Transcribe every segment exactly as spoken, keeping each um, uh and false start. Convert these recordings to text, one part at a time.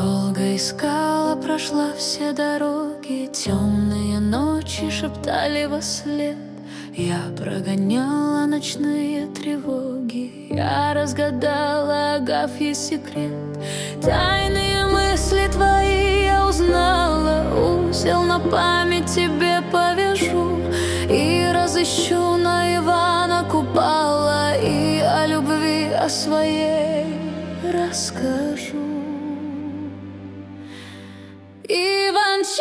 Долго искала, прошла все дороги, темные ночи шептали во след. Я прогоняла ночные тревоги, я разгадала Агафьи секрет. Тайные мысли твои я узнала, узел на память тебе повяжу и разыщу на Ивана Купала, и о любви о своей расскажу. Иван-чай,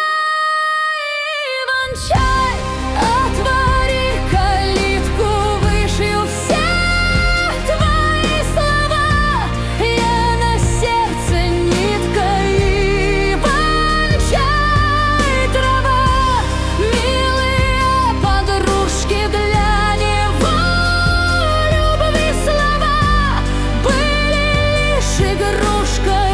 Иван-чай, отвори калитку, вышью все твои слова. Я на сердце нитка, Иван-чай, трава. Милые подружки для него любви слова были лишь игрушкой.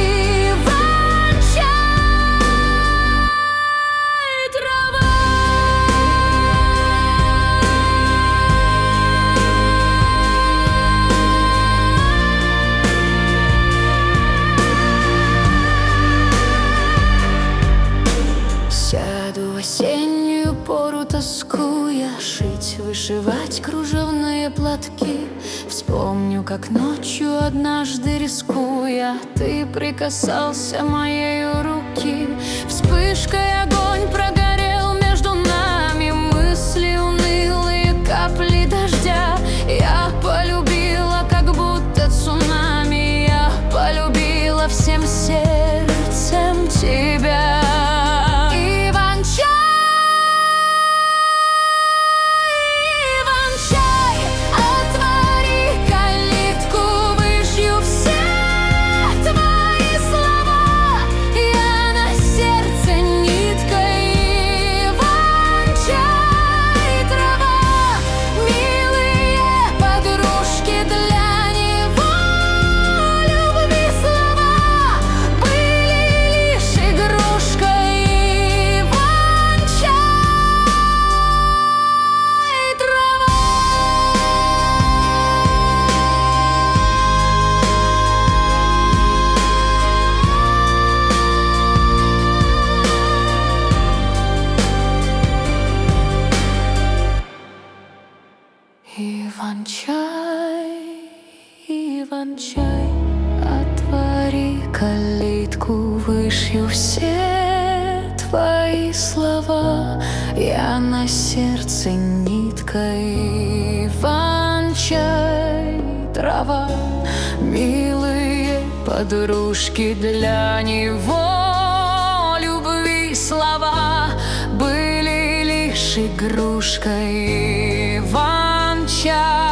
Сяду в осеннюю пору тоскуя, шить, вышивать кружевные платки. Вспомню, как ночью однажды рискуя, ты прикасался моей руки. Вспышкой огонь прогорел между нами, мысли унылые, капли дождя. Я полюбила, как будто цунами, я полюбила всем сердцем тебя. Иван-чай, Иван-чай, отвори калитку, вышью все твои слова. Я на сердце нитка, Иван-чай, трава. Милые подружки для него любви слова были лишь игрушкой. Иван-чай.